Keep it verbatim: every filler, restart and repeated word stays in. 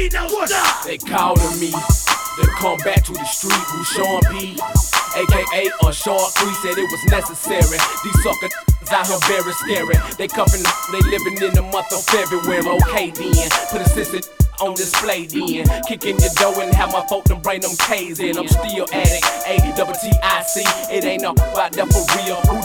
we don't stop. They calling me to come back to the street. Who Sean P, aka Unshawn Free, said it was necessary. These sucker out here very scary. They cuffin', they living in the month of February. Okay then, put a sister on display then. Kicking your door and have my folk to bring them K's in. I'm still addict, A double T I C. It ain't no about that for real. Who